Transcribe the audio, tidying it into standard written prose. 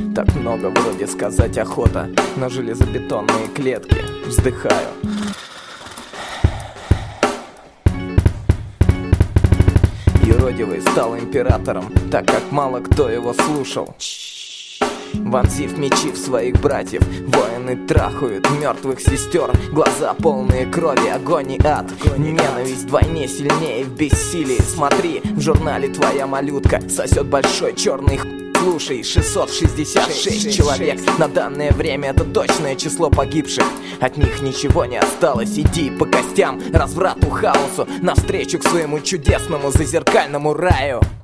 Так много вроде сказать охота, но железобетонные клетки. Вздыхаю. Юродивый стал императором, так как мало кто его слушал. Вонзив мечи в своих братьев, воины трахают мертвых сестер. Глаза полные крови, огонь и ад. Ненависть вдвойне сильнее в бессилии. Смотри, в журнале твоя малютка сосет большой черный Слушай, 666 человек. На данное время это точное число погибших. От них ничего не осталось. Иди по костям, разврату, хаосу, навстречу к своему чудесному зазеркальному раю.